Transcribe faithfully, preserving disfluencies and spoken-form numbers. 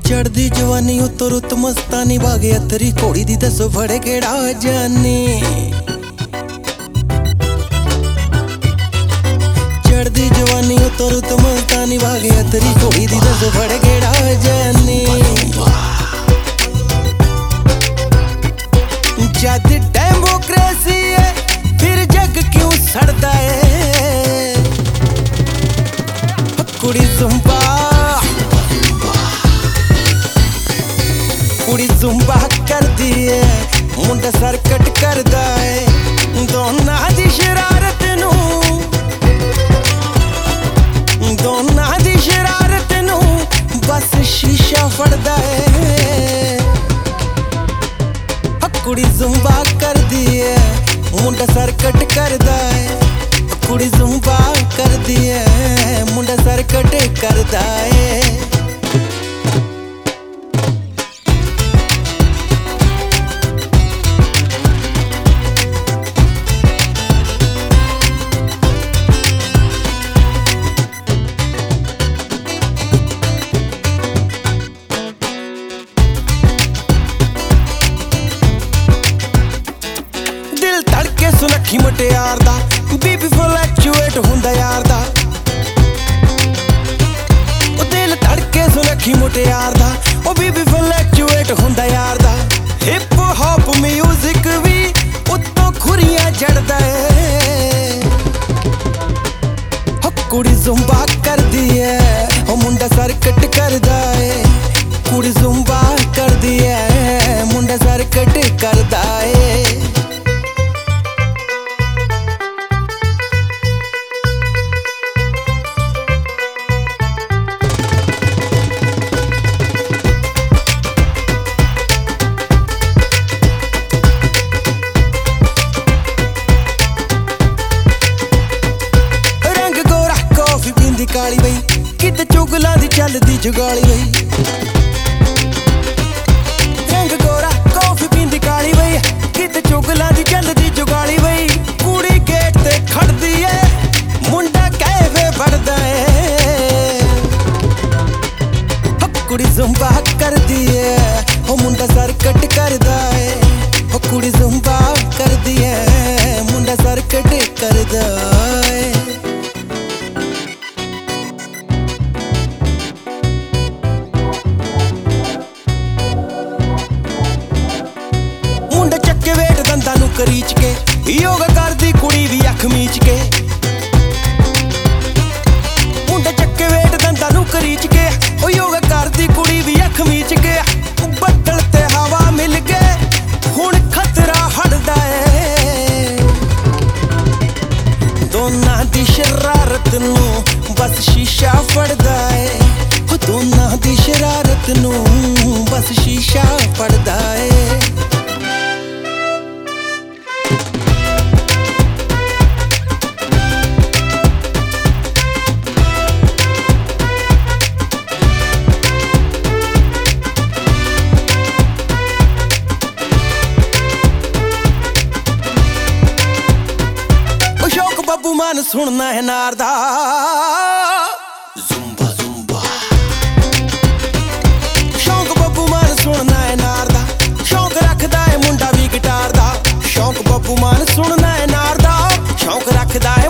चढ़दी जवानी उत्तो रुत मस्तानी बागे अतरी घोड़ी दी दसो फड़े केड़ा जानी। चढ़दी जवानी उत्तो रुत मस्तानी बागे अतरी घोड़ी दी दसो फड़े केड़ा जानी। जद डेमोक्रेसी है फिर जग क्यों सड़दा है। कुड़ी ज़ुंबा कुड़ी ज़ुंबा करदी है मुंडा सरकट करदा है। दोनां दी शरारत नूं दोनां दी शरारत नूं बस शीशा फड़दा है। कुड़ी ज़ुंबा करदी है मुंडा सरकट करदा है। कुड़ी ज़ुंबा करदी है मुंडा सरकट करदा है। सुनखी मुटियार दा बीबी फ्लैक्चुएट हुंदा यार दा। ओ दिल धड़के सुनखी मुटियार दा ओ बीबी फ्लैक्चुएट हुंदा यार दा। हिप हॉप म्यूजिक भी उत्तों खुरियां जड़दा है। हो कुड़ी ज़ुंबा करदी है ओ मुंडा सरकट करदा है। कुड़ी ज़ुंबा करदी है मुंडा सरकट करदा है। काली बई किते चुगलां दी चलदी जुगाली बई। रंग गोरा कॉफी पींदी काली बई किते चुगलां दी चलदी जुगाली बई। कुड़ी गेट ते खड़दी है मुंडा कैफे फड़दा है। कुड़ी ज़ुंबा करदी है ओ मुंडा सरकट करदा है। ओ कुड़ी ज़ुंबा करदी है मुंडा सरकट करदा है। करीच के योगा करदी कुड़ी भी अख मीच के। मुंडा चक्के वेट दंदा नू करीच के ओ योगा करदी कुड़ी भी अख मीच के। बदल ते हवा मिल के हुण खतरा हटदा है। दोनां दी शरारत नू बस शीशा फड़दा है। दोनां दी शरारत नू बस शीशा फड़दा है। बब्बू मान सुनना है नारदा ज़ुंबा ज़ुंबा। शौक बब्बू मान सुनना है नारदा शौक रखदा है मुंडा भी गिटार दा। शौक बब्बू मान सुनना है नारदा शौक रखदा है